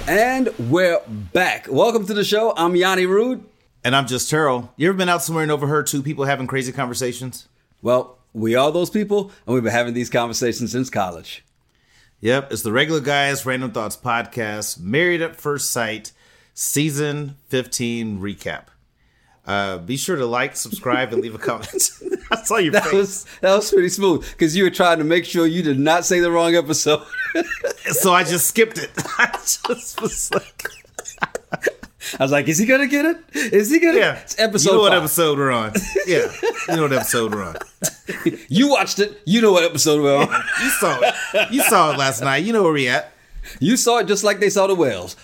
And we're back. Welcome to the show. I'm Yanni Rude. And I'm Just Turl. You ever been out somewhere and overheard two people having crazy conversations? Well, we are those people, and we've been having these conversations since college. Yep, it's the Regular Guys Random Thoughts Podcast, Married at First Sight, Season 15 recap. Be sure to like, subscribe, and leave a comment. I saw your face. That was pretty smooth, because you were trying to make sure you did not say the wrong episode. So I just skipped it. I just was like... I was like, is he going to get it? Is he going to? Yeah. It's episode You know what 5. episode we're on. Yeah. You know what episode we're on. You watched it. You know what episode we're on. You saw it. You saw it last night. You know where we at. You saw it just like they saw the whales.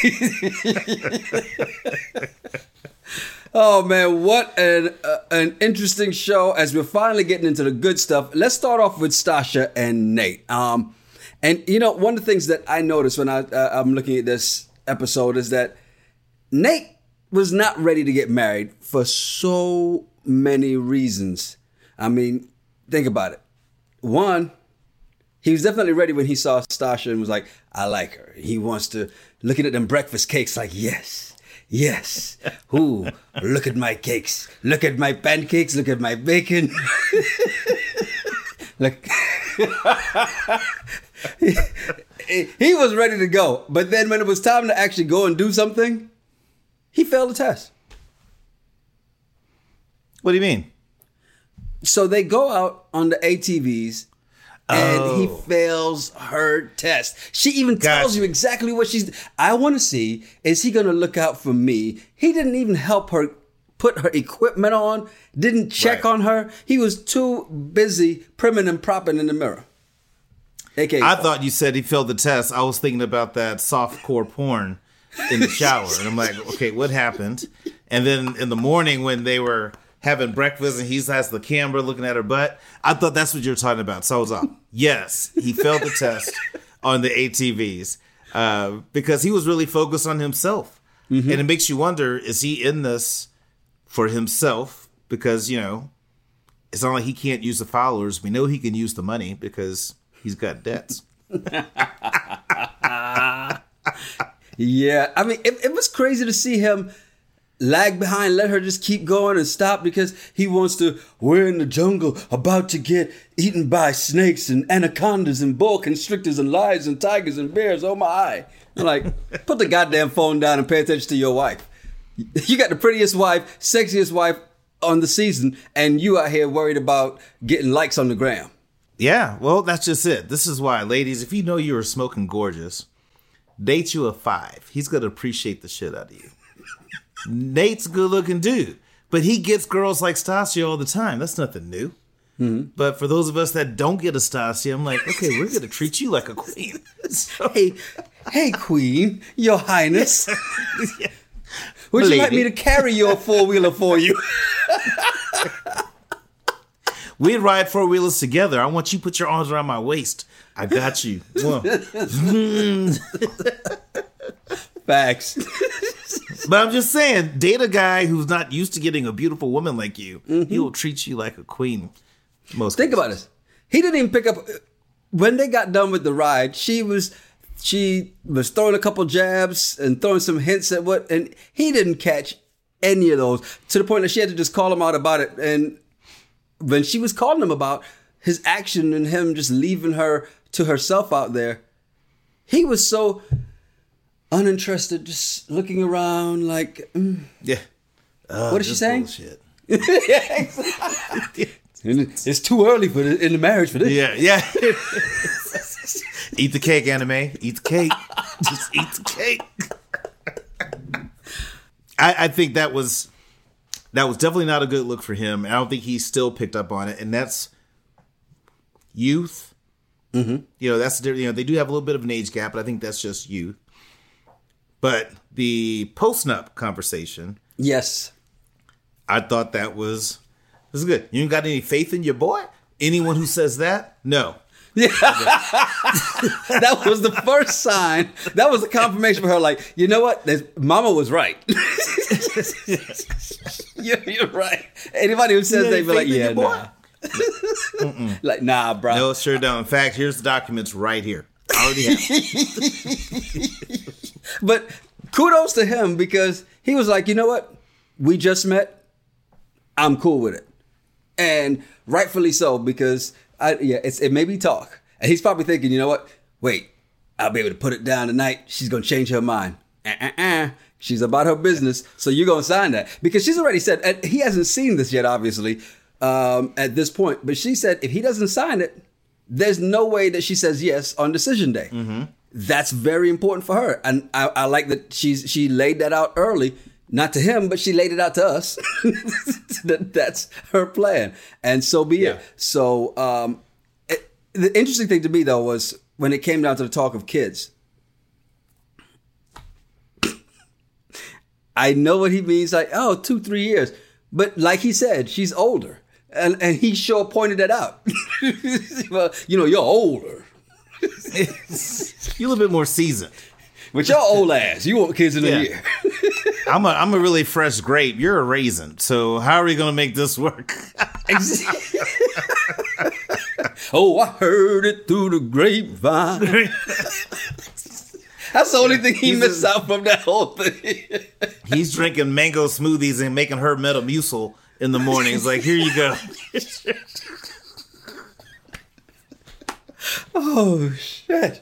Oh, man, what an interesting show as we're finally getting into the good stuff. Let's start off with Stasha and Nate. And, you know, one of the things that I noticed when I'm looking at this episode is that Nate was not ready to get married for so many reasons. I mean, think about it. One, he was definitely ready when he saw Stasha and was like, I like her. He wants to, looking at them breakfast cakes like, yes. Ooh, look at my cakes. Look at my pancakes. Look at my bacon. Look. He was ready to go. But then when it was time to actually go and do something, he failed the test. What do you mean? So they go out on the ATVs and he fails her test. She even tells you exactly what she's... I want to see, is he going to look out for me? He didn't even help her put her equipment on, didn't check on her. He was too busy primming and propping in the mirror. I thought you said he failed the test. I was thinking about that softcore porn in the shower. And I'm like, okay, what happened? And then in the morning when they were having breakfast and he has the camera looking at her butt, I thought that's what you were talking about. So I was like, yes, he failed the test on the ATVs because he was really focused on himself. Mm-hmm. And it makes you wonder, is he in this for himself? Because, you know, it's not like he can't use the followers. We know he can use the money because he's got debts. Yeah, I mean, it was crazy to see him lag behind, let her just keep going and stop because he wants to, we're in the jungle about to get eaten by snakes and anacondas and boa constrictors and lions and tigers and bears. Oh my. I'm like, put the goddamn phone down and pay attention to your wife. You got the prettiest wife, sexiest wife on the season, and you out here worried about getting likes on the gram. Yeah, well, that's just it. This is why, ladies, if you know you are smoking gorgeous, date you a 5. He's going to appreciate the shit out of you. Nate's a good-looking dude, but he gets girls like Stasia all the time. That's nothing new. Mm-hmm. But for those of us that don't get a Stasia, I'm like, okay, we're going to treat you like a queen. So, hey, queen, your highness. Yeah. Would you like me to carry your four-wheeler for you? We'd ride four-wheelers together. I want you to put your arms around my waist. I got you. Facts. But I'm just saying, date a guy who's not used to getting a beautiful woman like you. Mm-hmm. He will treat you like a queen. Think about this. He didn't even pick up... When they got done with the ride, she was throwing a couple jabs and throwing some hints at what... And he didn't catch any of those to the point that she had to just call him out about it. And when she was calling him about his action and him just leaving her to herself out there, he was so uninterested, just looking around like, yeah. What is she saying? Bullshit. Yeah, exactly. It's too early in the marriage for this. Yeah. Eat the cake, anime. Eat the cake. Just eat the cake. I think that was definitely not a good look for him. I don't think he still picked up on it, and that's youth. Mm-hmm. You know, they do have a little bit of an age gap, but I think that's just youth. But the post-nup conversation, yes, I thought this is good. You ain't got any faith in your boy? Anyone who says that, no. Yeah. That was the first sign. That was the confirmation for her. Like, you know what? Mama was right. You're right. Anybody who says they be like, yeah, nah. Like, nah, bro. No, sure don't. In fact, here's the documents right here. I already have. But kudos to him because he was like, you know what? We just met. I'm cool with it. And rightfully so, because it made me talk. And he's probably thinking, you know what? Wait, I'll be able to put it down tonight. She's going to change her mind. She's about her business. So you're going to sign that. Because she's already said, and he hasn't seen this yet, obviously, at this point. But she said, if he doesn't sign it, there's no way that she says yes on decision day. Mm-hmm. That's very important for her. And I like that she laid that out early. Not to him, but she laid it out to us. That's her plan. And so be it. So the interesting thing to me, though, was when it came down to the talk of kids. I know what he means, like, 2-3 years. But like he said, she's older. And he sure pointed that out. Well, you're older. You're a little bit more seasoned. But you're old ass. You want kids in a year. I'm a really fresh grape. You're a raisin. So how are we going to make this work? Oh, I heard it through the grapevine. That's the only thing he missed out from that whole thing. He's drinking mango smoothies and making her Metamucil in the mornings. Like, here you go. Oh, shit.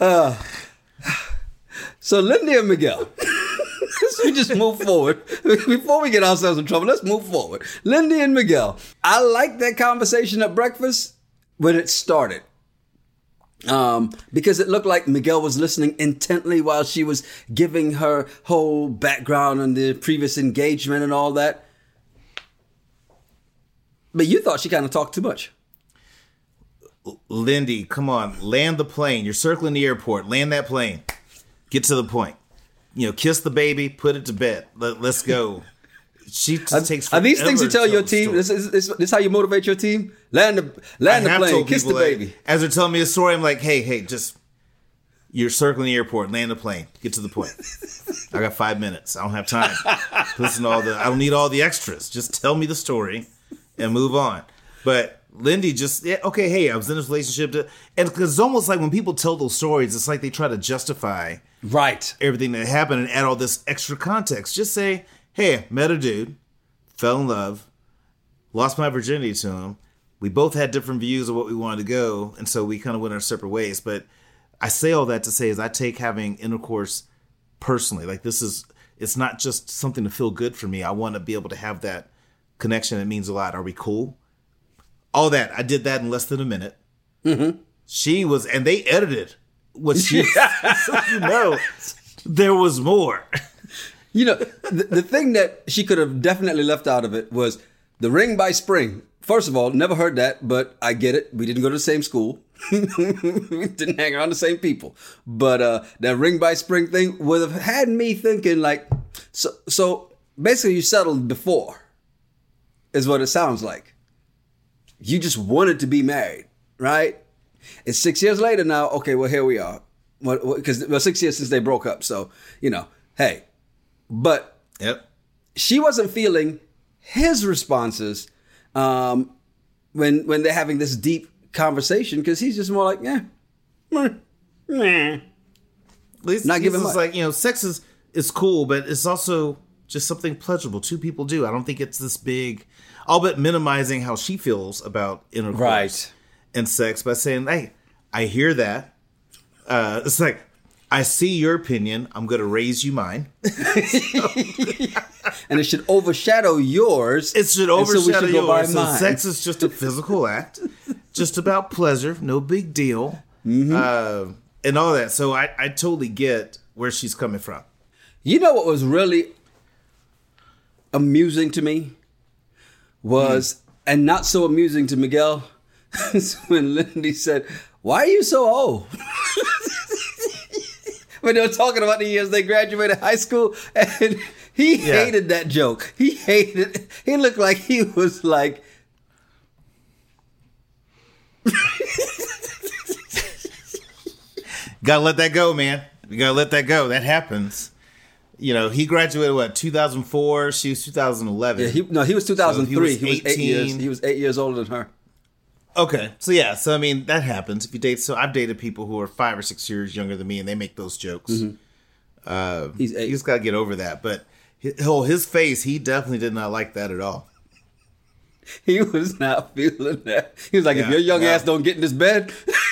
So Lindy and Miguel. We just move forward. Before we get ourselves in trouble, let's move forward. Lindy and Miguel. I liked that conversation at breakfast when it started. Because it looked like Miguel was listening intently while she was giving her whole background on the previous engagement and all that. But you thought she kind of talked too much. Lindy, come on, land the plane. You're circling the airport. Land that plane. Get to the point. Kiss the baby, put it to bed. Let's go. She takes. Are these things you tell your team? This is how you motivate your team? Land the plane, kiss the baby. As they're telling me a story, I'm like, hey, just you're circling the airport, land the plane, get to the point. I got 5 minutes. I don't have time. Listen to I don't need all the extras. Just tell me the story and move on. But Lindy hey, I was in this relationship, and because it's almost like when people tell those stories, it's like they try to justify everything that happened and add all this extra context. Just say, hey, met a dude, fell in love, lost my virginity to him. We both had different views of what we wanted to go, and so we kind of went our separate ways. But I say all that to say is I take having intercourse personally. Like it's not just something to feel good for me. I want to be able to have that connection. It means a lot. Are we cool? All that. I did that in less than a minute. Mm-hmm. She was, and they edited what she so there was more. The thing that she could have definitely left out of it was the ring by spring. First of all, never heard that, but I get it. We didn't go to the same school. We didn't hang around the same people. But that ring by spring thing would have had me thinking like, so basically you settled before is what it sounds like. You just wanted to be married, right? It's 6 years later now. Okay, well, here we are. Because 6 years since they broke up. So, hey. But she wasn't feeling his responses when they're having this deep conversation because he's just more like, At least not giving much. Like, sex is cool, but it's also just something pleasurable. Two people do. I don't think it's this big, all but minimizing how she feels about intercourse and sex by saying, hey, I hear that. It's like, I see your opinion. I'm going to raise you mine. And it should overshadow yours. It should overshadow yours. So sex is just a physical act. Just about pleasure. No big deal. Mm-hmm. And all that. So I totally get where she's coming from. You know what was really amusing to me was, and not so amusing to Miguel, when Lindy said, why are you so old? When they were talking about the years they graduated high school, and he hated that joke. He hated it. He looked like he was like... Gotta let that go, man. You gotta let that go. That happens. He graduated, 2004? She was 2011. Yeah, he was 2003. So he was 8 years. He was 8 years older than her. Okay. So I mean, that happens. If you date, so I've dated people who are 5 or 6 years younger than me, and they make those jokes. Mm-hmm. He's got to get over that. But his face, he definitely did not like that at all. He was not feeling that. He was like, if your young ass don't get in this bed.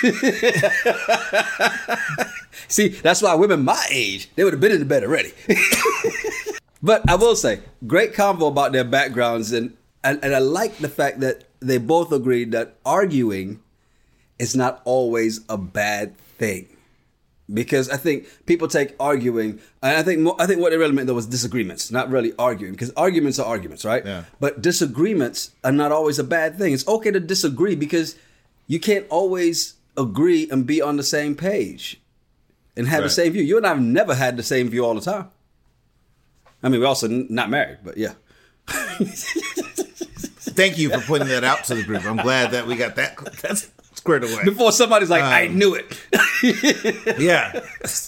See, that's why women my age, they would have been in the bed already. But I will say, great convo about their backgrounds. And I like the fact that they both agreed that arguing is not always a bad thing. Because I think people take arguing, and I think what they really meant though was disagreements, not really arguing. Because arguments are arguments, right? Yeah. But disagreements are not always a bad thing. It's okay to disagree because you can't always agree and be on the same page and have the same view. You and I have never had the same view all the time. I mean, we're also not married, but yeah. Thank you for pointing that out to the group. I'm glad that we got that's squared away. Before somebody's like, I knew it. Yeah.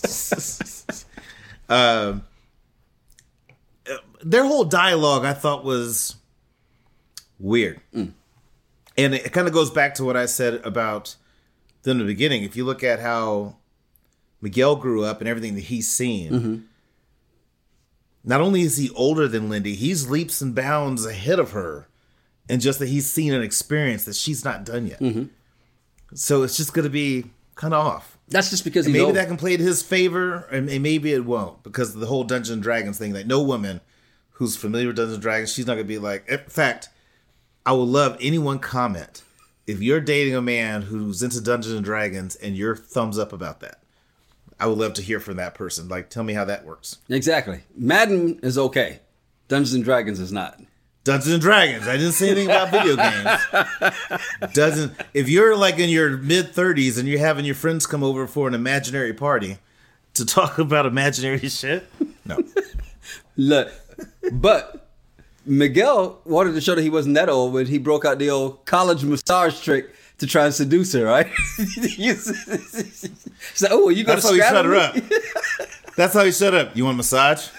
Their whole dialogue I thought was weird. And it kind of goes back to what I said about them in the beginning. If you look at how Miguel grew up and everything that he's seen, not only is he older than Lindy, he's leaps and bounds ahead of her. And just that he's seen an experience that she's not done yet. So it's just going to be kind of off. That's just because maybe that can play to his favor, and maybe it won't, because of the whole Dungeons and Dragons thing. Like, no woman who's familiar with Dungeons and Dragons, she's not going to be like. In fact, I would love anyone comment if you're dating a man who's into Dungeons and Dragons and you're thumbs up about that. I would love to hear from that person. Like, tell me how that works. Exactly. Madden is okay. Dungeons and Dragons is not. Dungeons and Dragons. I didn't say anything about video games. If you're like in your mid-30s and you're having your friends come over for an imaginary party to talk about imaginary shit, no. Look, but Miguel wanted to show that he wasn't that old when he broke out the old college massage trick to try and seduce her, right? He's like, oh, are you going to shut her up? That's how he shut up. You want a massage?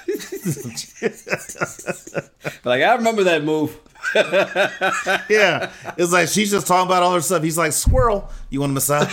Like, I remember that move. Yeah. It's like she's just talking about all her stuff. He's like, squirrel, you want a massage?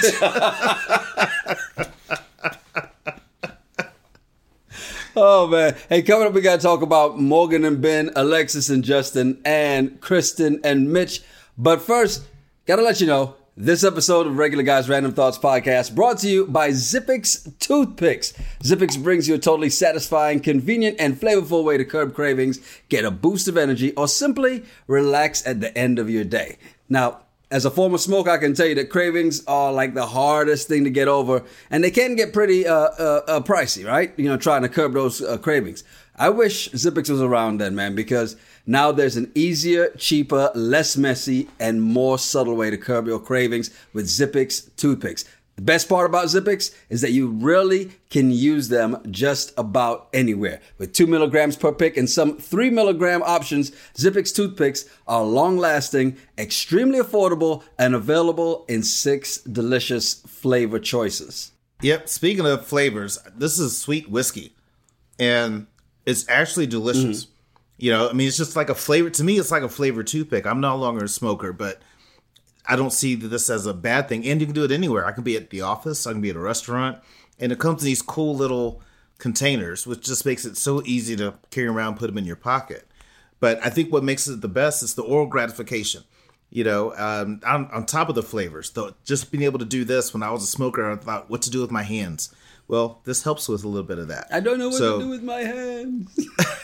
Oh, man. Hey, coming up, we got to talk about Morgan and Ben, Alexis and Justin, and Kristen and Mitch. But first, got to let you know, this episode of Regular Guys Random Thoughts Podcast brought to you by Zippix Toothpicks. Zippix brings you a totally satisfying, convenient, and flavorful way to curb cravings, get a boost of energy, or simply relax at the end of your day. Now, as a former smoker, I can tell you that cravings are like the hardest thing to get over, and they can get pretty pricey, right? You know, trying to curb those cravings. I wish Zippix was around then, man, because now there's an easier, cheaper, less messy, and more subtle way to curb your cravings with Zippix Toothpicks. The best part about Zippix is that you really can use them just about anywhere. With 2 milligrams per pick and some 3 milligram options, Zippix Toothpicks are long-lasting, extremely affordable, and available in 6 delicious flavor choices. Yep, speaking of flavors, this is sweet whiskey, and it's actually delicious. You know, I mean, it's just like a flavor. To me, it's like a flavored toothpick. I'm no longer a smoker, but I don't see this as a bad thing. And you can do it anywhere. I can be at the office. I can be at a restaurant. And it comes in these cool little containers, which just makes it so easy to carry around, put them in your pocket. But I think what makes it the best is the oral gratification. You know, on top of the flavors, though, just being able to do this when I was a smoker, I thought what to do with my hands. Well, this helps with a little bit of that. I don't know what to do with my hands.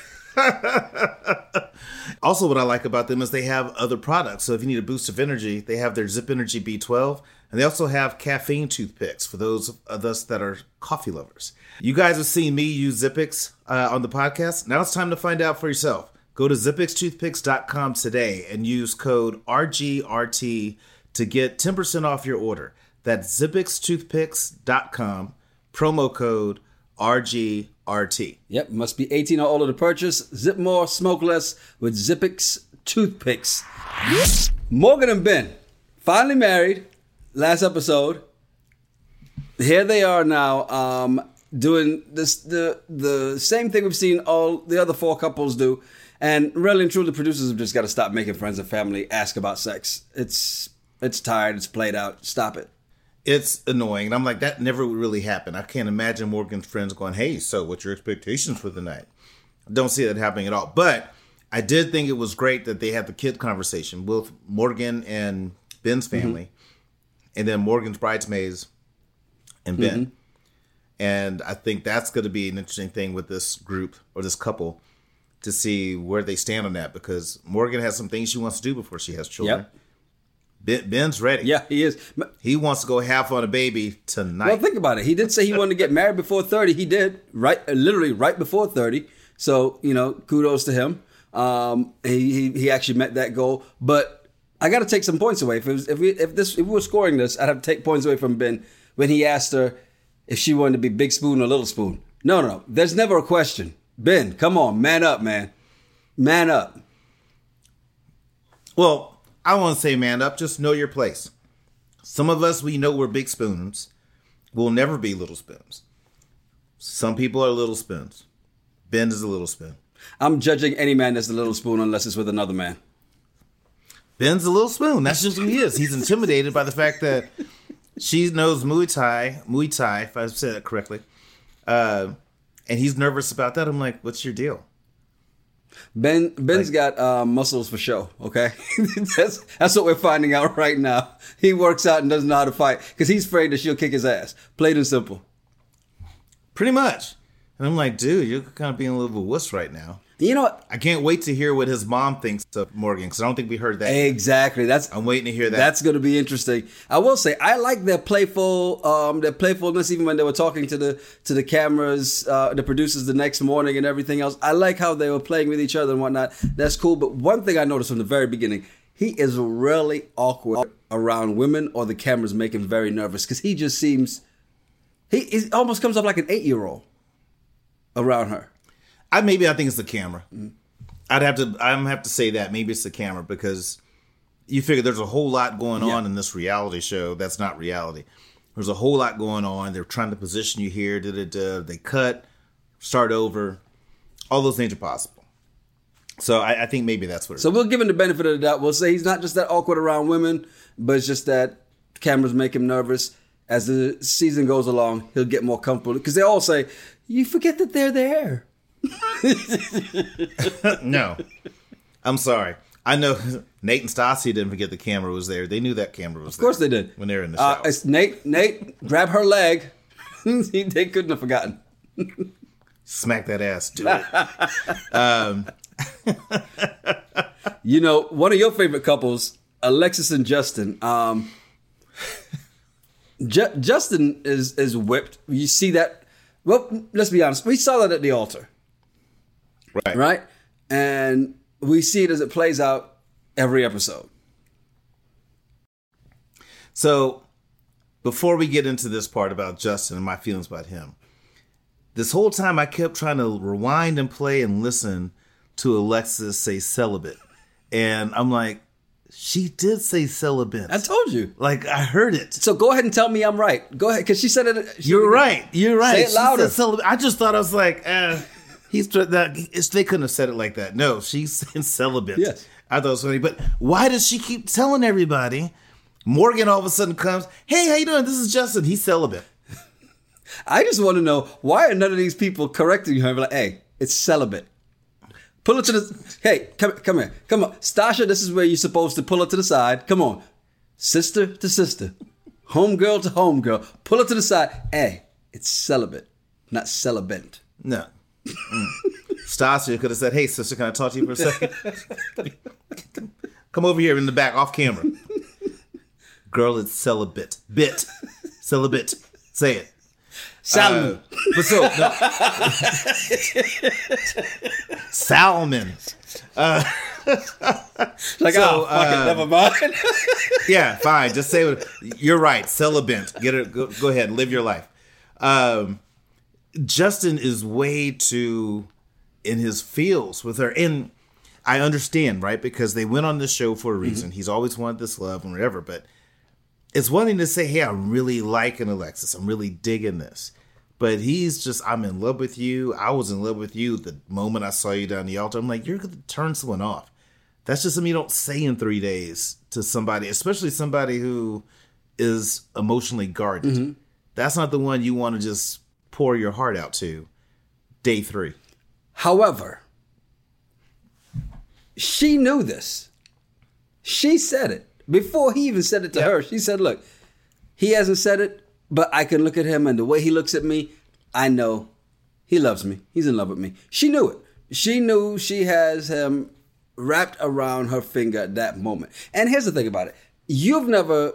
Also, what I like about them is they have other products. So if you need a boost of energy, they have their Zip Energy B12. And they also have caffeine toothpicks for those of us that are coffee lovers. You guys have seen me use Zippix on the podcast. Now it's time to find out for yourself. Go to zippixtoothpicks.com today and use code RGRT to get 10% off your order. That's zippixtoothpicks.com, promo code RGRT. Yep, must be 18 or older to purchase. Zip more, smoke less with Zippix Toothpicks. Morgan and Ben, finally married. Last episode. Here they are now, doing this the same thing we've seen all the other 4 couples do. And really and truly, producers have just got to stop making friends and family ask about sex. It's It's tired. It's played out. Stop it. It's annoying. And I'm like, that never would really happen. I can't imagine Morgan's friends going, hey, so what's your expectations for the night? I don't see that happening at all. But I did think it was great that they had the kid conversation with Morgan and Ben's family. And then Morgan's bridesmaids and Ben. And I think that's going to be an interesting thing with this group or this couple to see where they stand on that, because Morgan has some things she wants to do before she has children. Ben's ready. Yeah, he is. He wants to go half on a baby tonight. Well, think about it. He did say he wanted to get married before 30. He did, literally right before 30. So, kudos to him. He actually met that goal. But I got to take some points away. If we were scoring this, I'd have to take points away from Ben when he asked her if she wanted to be big spoon or little spoon. No. There's never a question. Ben, come on, man up, man. Man up. Well, I want to say man up. Just know your place. Some of us, we know we're big spoons. We'll never be little spoons. Some people are little spoons. Ben is a little spoon. I'm judging any man that's a little spoon unless it's with another man. Ben's a little spoon. That's just who he is. He's intimidated by the fact that she knows Muay Thai, if I said it correctly. And he's nervous about that. I'm like, what's your deal? Ben's got muscles for show, okay? that's what we're finding out right now. He works out and doesn't know how to fight because he's afraid that she'll kick his ass. Plain and simple. Pretty much. And I'm like, dude, you're kind of being a little bit of a wuss right now. You know what? I can't wait to hear what his mom thinks of Morgan, because I don't think we heard that. Exactly. I'm waiting to hear that. That's going to be interesting. I will say, I like their playfulness, even when they were talking to the cameras, the producers the next morning and everything else. I like how they were playing with each other and whatnot. That's cool. But one thing I noticed from the very beginning, he is really awkward around women, or the cameras make him very nervous, because he just seems, he almost comes up like an 8-year-old around her. I think it's the camera. I'm have to say that maybe it's the camera, because you figure there's a whole lot going on in this reality show that's not reality. There's a whole lot going on. They're trying to position you here. They cut, start over. All those things are possible. So I think maybe that's what it is. So we'll give him the benefit of the doubt. We'll say he's not just that awkward around women, but it's just that cameras make him nervous. As the season goes along, he'll get more comfortable, because they all say, you forget that they're there. No, I'm sorry. I know Nate and Stassi didn't forget the camera was there. They knew that camera was there. Of course they did. When they were in the shower. It's Nate, grab her leg. They couldn't have forgotten. Smack that ass. Do it. One of your favorite couples, Alexis and Justin. Justin is whipped. You see that? Well, let's be honest. We saw that at the altar. Right? And we see it as it plays out every episode. So, before we get into this part about Justin and my feelings about him, this whole time I kept trying to rewind and play and listen to Alexis say celibate. And I'm like, she did say celibate. I told you. Like, I heard it. So go ahead and tell me I'm right. Go ahead, because she said it. You're right. Say it louder. I just thought, I was like, they couldn't have said it like that. No, she's celibate. Yes. I thought it was funny. But why does she keep telling everybody? Morgan all of a sudden comes, hey, how you doing? This is Justin. He's celibate. I just want to know, why are none of these people correcting her? Like, hey, it's celibate. Pull it to the... Hey, come here. Come on. Stasha, this is where you're supposed to pull it to the side. Come on. Sister to sister. Homegirl to homegirl. Pull it to the side. Hey, it's celibate, not celibate. No. Stasha could have said, hey, sister, can I talk to you for a second? Come over here in the back, off camera. Girl, it's celibate. Celibate. Say it. Salmon. But so, no. Salmon. Fuck it, never mind. Yeah, fine. Just say it. You're right. Celibate. Get it. Go ahead. Live your life. Justin is way too in his feels with her. And I understand, right? Because they went on this show for a reason. Mm-hmm. He's always wanted this love and whatever. But it's one thing to say, hey, I'm really liking Alexis. I'm really digging this. But he's just, I'm in love with you. I was in love with you the moment I saw you down the altar. I'm like, you're going to turn someone off. That's just something you don't say in 3 days to somebody, especially somebody who is emotionally guarded. Mm-hmm. That's not the one you want to just pour your heart out to day 3. However, she knew this. She said it. Before he even said it to her, she said, look, he hasn't said it, but I can look at him and the way he looks at me, I know he loves me. He's in love with me. She knew it. She knew she has him wrapped around her finger at that moment. And here's the thing about it. You've never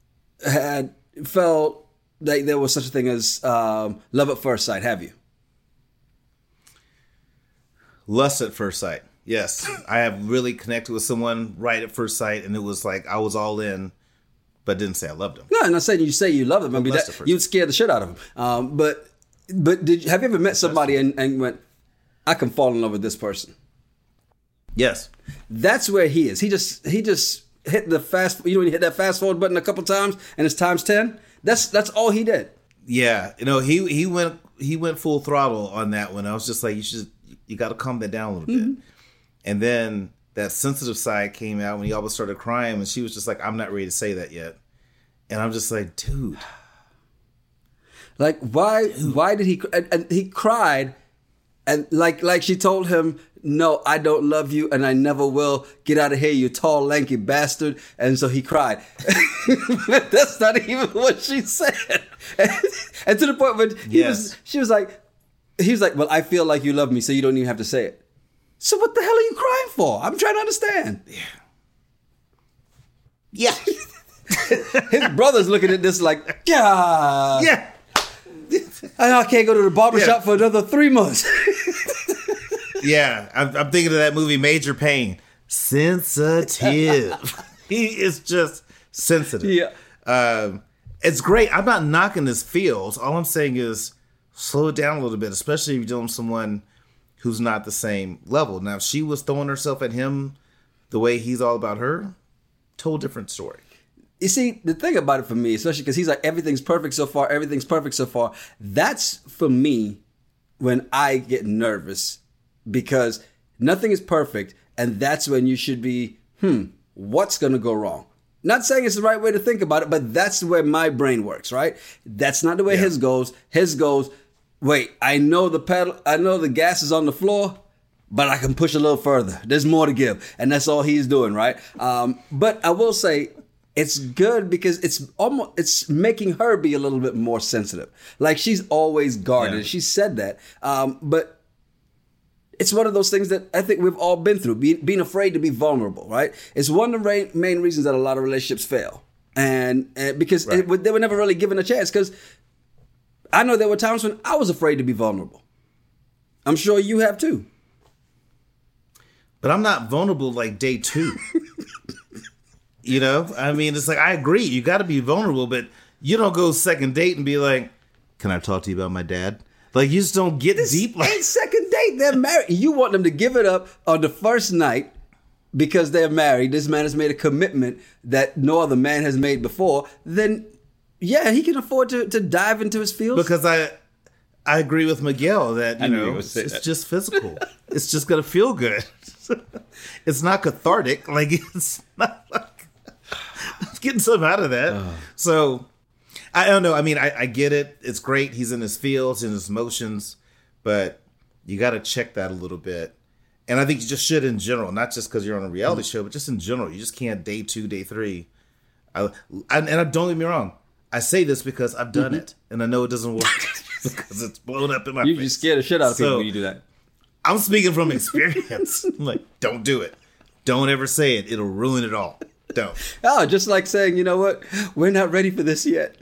felt like there was such a thing as love at first sight, have you? Lust at first sight. Yes. I have really connected with someone right at first sight, and it was like I was all in, but didn't say I loved him. No, I'm not saying you say you love him. I mean, you'd scare the shit out of him. But have you ever met somebody and went, I can fall in love with this person? Yes. That's where he is. He just hit the fast. You know when you hit that fast forward button a couple times and it's times 10. That's all he did. Yeah, he went full throttle on that one. I was just like, you got to calm that down a little bit. And then that sensitive side came out when he almost started crying, and she was just like, I'm not ready to say that yet. And I'm just like, dude. Like, why did he... And he cried, and like she told him, no, I don't love you, and I never will. Get out of here, you tall, lanky bastard. And so he cried. That's not even what she said. And to the point where he was like, well, I feel like you love me, so you don't even have to say it. So what the hell are you crying for? I'm trying to understand. Yeah. His brother's looking at this like, God. Yeah. I can't go to the barbershop for another 3 months. Yeah. I'm thinking of that movie, Major Payne. Sensitive. He is just sensitive. Yeah. It's great. I'm not knocking his feels. All I'm saying is slow it down a little bit, especially if you're dealing with someone who's not the same level. Now, if she was throwing herself at him the way he's all about her, total different story. You see, the thing about it for me, especially because he's like, everything's perfect so far, that's for me when I get nervous, because nothing is perfect, and that's when you should be, what's going to go wrong? Not saying it's the right way to think about it, but that's the way my brain works, right? That's not the way his goes. His goes, wait, I know the gas is on the floor, but I can push a little further. There's more to give. And that's all he's doing, right? But I will say it's good because it's making her be a little bit more sensitive. Like, she's always guarded. Yeah. She said that. But it's one of those things that I think we've all been through, being afraid to be vulnerable, right? It's one of the main reasons that a lot of relationships fail. And because they were never really given a chance, because I know there were times when I was afraid to be vulnerable. I'm sure you have too. But I'm not vulnerable like day 2. You know? I mean, it's like, I agree. You got to be vulnerable, but you don't go second date and be like, can I talk to you about my dad? Like, you just don't get deep. Like, ain't second date. They're married. You want them to give it up on the first night because they're married. This man has made a commitment that no other man has made before. Then... yeah, he can afford to dive into his feels. Because I agree with Miguel that, it's just physical. It's just going to feel good. It's not cathartic. Like, it's not like I'm getting something out of that. So, I don't know. I mean, I get it. It's great. He's in his feels, in his emotions. But you got to check that a little bit. And I think you just should in general. Not just because you're on a reality show, but just in general. You just can't day 2, day 3. And don't get me wrong. I say this because I've done it, and I know it doesn't work because it's blown up in my face. You scare the shit out of people when you do that. I'm speaking from experience. I'm like, don't do it. Don't ever say it. It'll ruin it all. Don't. Oh, just like saying, you know what? We're not ready for this yet.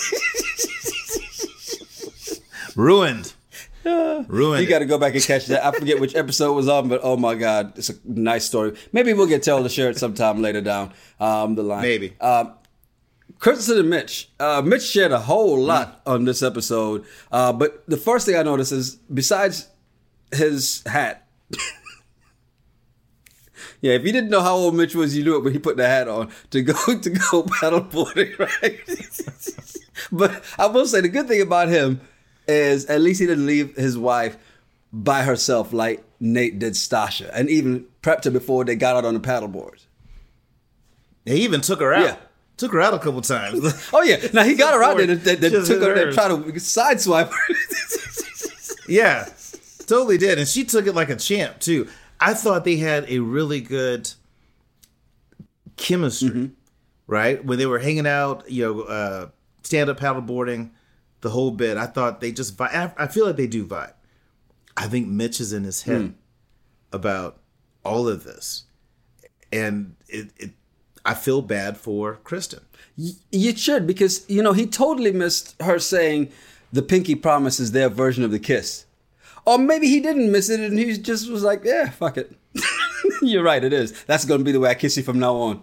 Ruined. Ruined. You got to go back and catch that. I forget which episode it was on, but oh my God, it's a nice story. Maybe we'll get Tell the Shirt sometime later down the line. Maybe. Courtesy to Mitch. Mitch shared a whole lot on this episode. But the first thing I noticed is, besides his hat. Yeah, if you didn't know how old Mitch was, you knew it when he put the hat on to go paddleboarding, right? But I will say the good thing about him is at least he didn't leave his wife by herself like Nate did Stasha. And even prepped her before they got out on the paddleboard. He even took her out. Yeah. Took her out a couple times. Oh, yeah. Now, he got her out there. They took her there, tried to sideswipe her. Yeah, totally did. And she took it like a champ, too. I thought they had a really good chemistry, right? When they were hanging out, stand-up paddleboarding, the whole bit. I thought they just vibe. I feel like they do vibe. I think Mitch is in his head about all of this. And I feel bad for Kristen. You should, because, he totally missed her saying the pinky promise is their version of the kiss. Or maybe he didn't miss it and he just was like, yeah, fuck it. You're right, it is. That's going to be the way I kiss you from now on.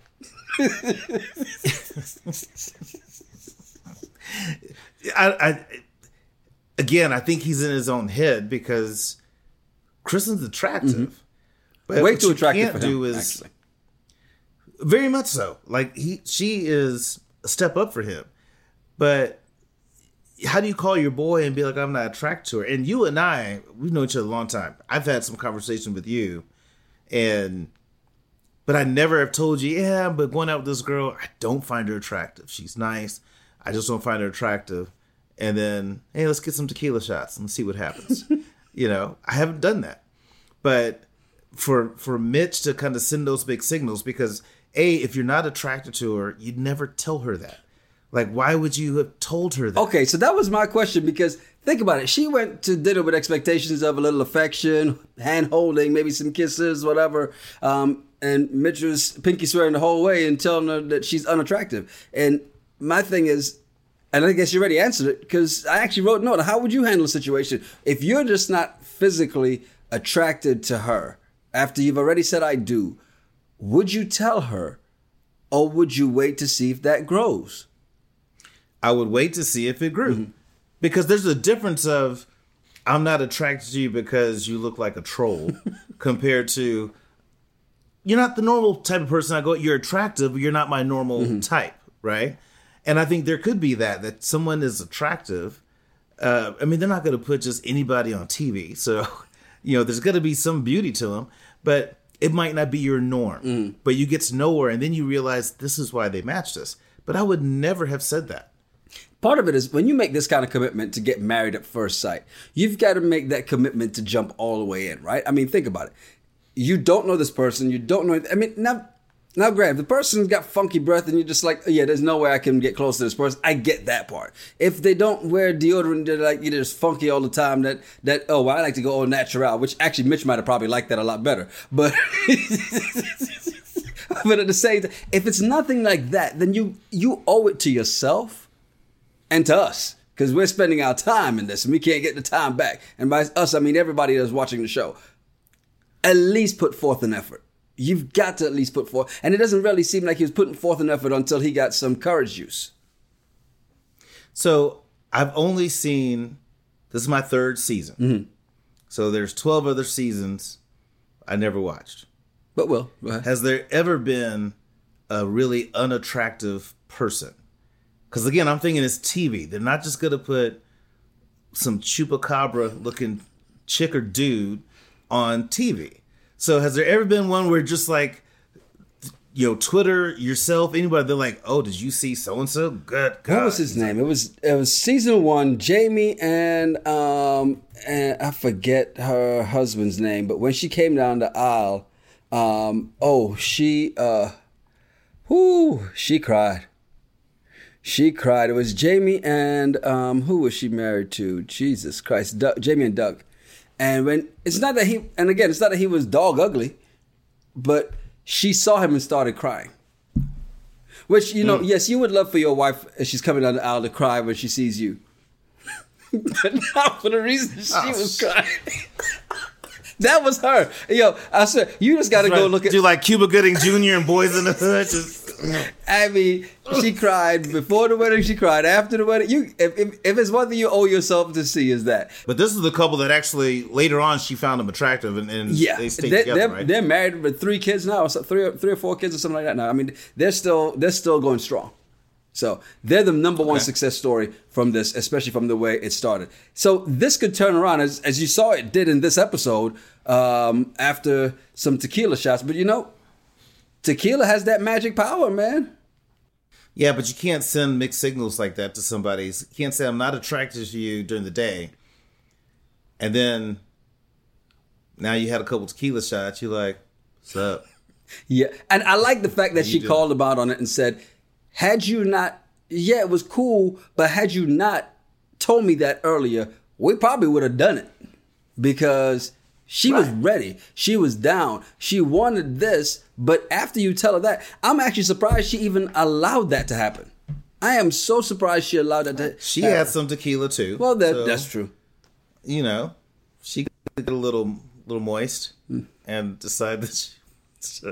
I think he's in his own head because Kristen's attractive. But way too attractive for him, do is actually. Very much so. Like she is a step up for him. But how do you call your boy and be like, I'm not attracted to her? And you and I, we've known each other a long time. I've had some conversation with you, but I never have told you, yeah, but going out with this girl, I don't find her attractive. She's nice. I just don't find her attractive. And then, hey, let's get some tequila shots and see what happens. I haven't done that. But for Mitch to kind of send those big signals, because if you're not attracted to her, you'd never tell her that. Like, why would you have told her that? Okay, so that was my question, because think about it. She went to dinner with expectations of a little affection, hand holding, maybe some kisses, whatever. And Mitch was pinky swearing the whole way and telling her that she's unattractive. And my thing is, and I guess you already answered it, because I actually wrote a note. How would you handle a situation if you're just not physically attracted to her after you've already said I do? Would you tell her, or would you wait to see if that grows? I would wait to see if it grew. Because there's a difference of, I'm not attracted to you because you look like a troll, compared to, you're not the normal type of person I go, you're attractive, but you're not my normal type, right? And I think there could be that someone is attractive. They're not going to put just anybody on TV. So, there's going to be some beauty to them, but it might not be your norm. But you get to know her and then you realize this is why they matched us. But I would never have said that. Part of it is when you make this kind of commitment to get married at first sight, you've got to make that commitment to jump all the way in, right? I mean, think about it. You don't know this person. You don't know. Now, Graham, the person's got funky breath and you're just like, yeah, there's no way I can get close to this person. I get that part. If they don't wear deodorant, they're like, you're just funky all the time. I like to go all natural, which actually Mitch might have probably liked that a lot better. But but at the same time, if it's nothing like that, then you owe it to yourself and to us, because we're spending our time in this and we can't get the time back. And by us, I mean everybody that's watching the show. At least put forth an effort. You've got to at least put forth. And it doesn't really seem like he was putting forth an effort until he got some courage juice. So I've only seen, this is my third season. So there's 12 other seasons I never watched. But go ahead. Has there ever been a really unattractive person? Because again, I'm thinking it's TV. They're not just going to put some chupacabra looking chick or dude on TV. So has there ever been one where just like, Twitter, yourself, anybody, they're like, oh, did you see so-and-so? Good God. What was his name? It was season 1, Jamie and I forget her husband's name, but when she came down the aisle, she cried. She cried. It was Jamie and who was she married to? Jesus Christ, Jamie and Doug. And it's not that he was dog ugly, but she saw him and started crying. Which, yes, you would love for your wife, as she's coming down the aisle, to cry when she sees you. But not for the reason she was crying. That was her. I swear, you just got to go look at... Do like Cuba Gooding Jr. and Boys in the Hood? I mean, she cried before the wedding. She cried after the wedding. If it's one thing you owe yourself to see, is that. But this is the couple that actually later on she found him attractive, and they stayed together. Right? They're married with 3 kids now, three or 4 kids or something like that now. I mean, they're still going strong. So they're the number one success story from this, especially from the way it started. So this could turn around, as you saw it did in this episode, after some tequila shots. But tequila has that magic power, man. Yeah, but you can't send mixed signals like that to somebody. You can't say, I'm not attracted to you during the day. And then now you had a couple tequila shots. You're like, what's up? Yeah. And I like the fact that she called him out on it and said, had you not, it was cool, but had you not told me that earlier, we probably would have done it. Because she was ready. She was down. She wanted this. But after you tell her that, I'm actually surprised she even allowed that to happen. I am so surprised she allowed that to happen. She had some tequila too. Well, that's true. She got a little moist and decided that she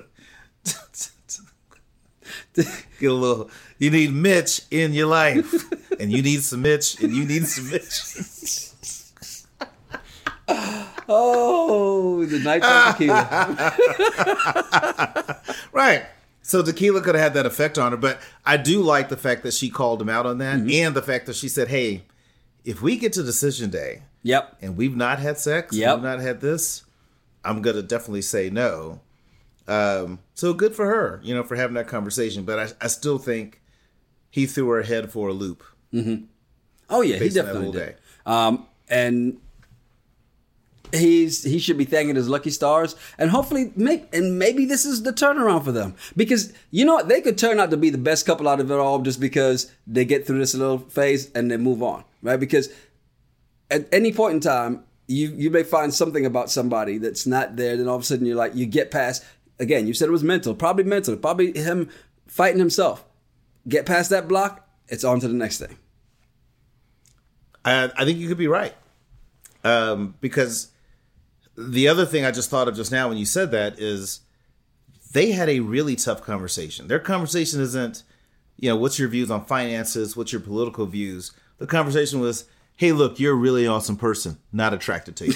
get a little. You need Mitch in your life, and you need some Mitch, and you need some Mitch. Oh, the night of tequila. Right. So tequila could have had that effect on her, but I do like the fact that she called him out on that, and the fact that she said, "Hey, if we get to decision day, and we've not had sex, we've not had this, I'm gonna definitely say no." So good for her, for having that conversation. But I still think he threw her head for a loop. Mm-hmm. Oh yeah, he definitely did. And he should be thanking his lucky stars, and hopefully maybe this is the turnaround for them, because you know what, they could turn out to be the best couple out of it all just because they get through this little phase and then move on, right? Because at any point in time, you may find something about somebody that's not there, then all of a sudden you get past. Again, you said it was probably him fighting himself. Get past that block, it's on to the next thing. I think you could be right, because the other thing I just thought of just now when you said that is they had a really tough conversation. Their conversation isn't, what's your views on finances? What's your political views? The conversation was, hey, look, you're a really awesome person. Not attracted to you.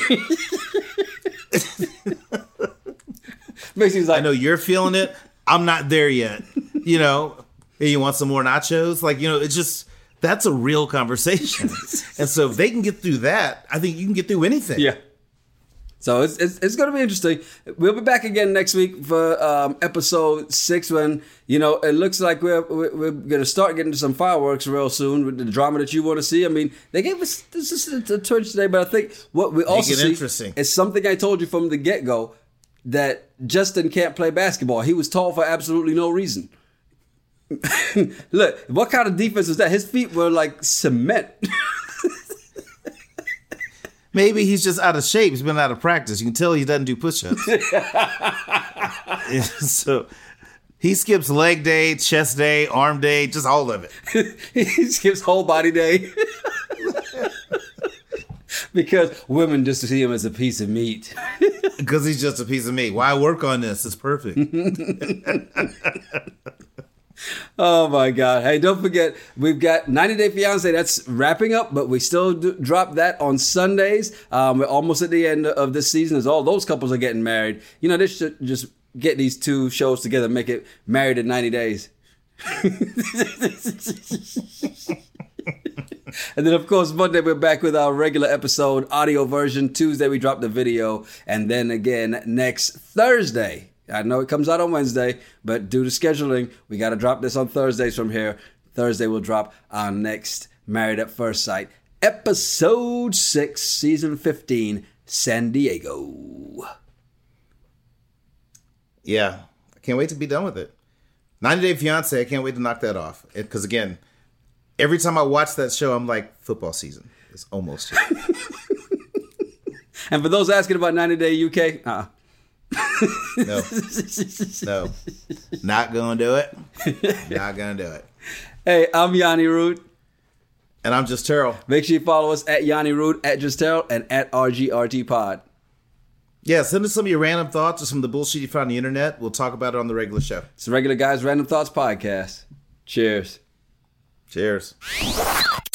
Basically, like, I know you're feeling it. I'm not there yet. Hey, you want some more nachos? It's just, that's a real conversation. And so if they can get through that, I think you can get through anything. Yeah. So it's going to be interesting. We'll be back again next week for episode 6 when, it looks like we're going to start getting to some fireworks real soon with the drama that you want to see. I mean, they gave us this is a Twitch today, but I think what we also see is something I told you from the get-go, that Justin can't play basketball. He was tall for absolutely no reason. Look, what kind of defense was that? His feet were like cement. Maybe he's just out of shape. He's been out of practice. You can tell he doesn't do push-ups. So he skips leg day, chest day, arm day, just all of it. He skips whole body day. Because women just see him as a piece of meat. Because he's just a piece of meat. Why work on this? It's perfect. Oh my God. Hey, don't forget, we've got 90 Day Fiancé. That's wrapping up, but we still drop that on Sundays. We're almost at the end of this season as all those couples are getting married. They should just get these two shows together and make it Married in 90 Days. And then, of course, Monday we're back with our regular episode, audio version. Tuesday we drop the video. And then again, next Thursday, I know it comes out on Wednesday, but due to scheduling, we got to drop this on Thursdays from here. Thursday we'll drop our next Married at First Sight, episode 6, season 15, San Diego. Yeah, I can't wait to be done with it. 90 Day Fiancé, I can't wait to knock that off. Because again, every time I watch that show, I'm like, football season is almost here. And for those asking about 90 Day UK, No. Not gonna do it. Not gonna do it. Hey, I'm Yanni Root. And I'm Just Terrell. Make sure you follow us at Yanni Root, at Just Terrell, and at RGRT Pod. Yeah, send us some of your random thoughts or some of the bullshit you found on the internet. We'll talk about it on the regular show. It's the Regular Guys Random Thoughts Podcast. Cheers. Cheers.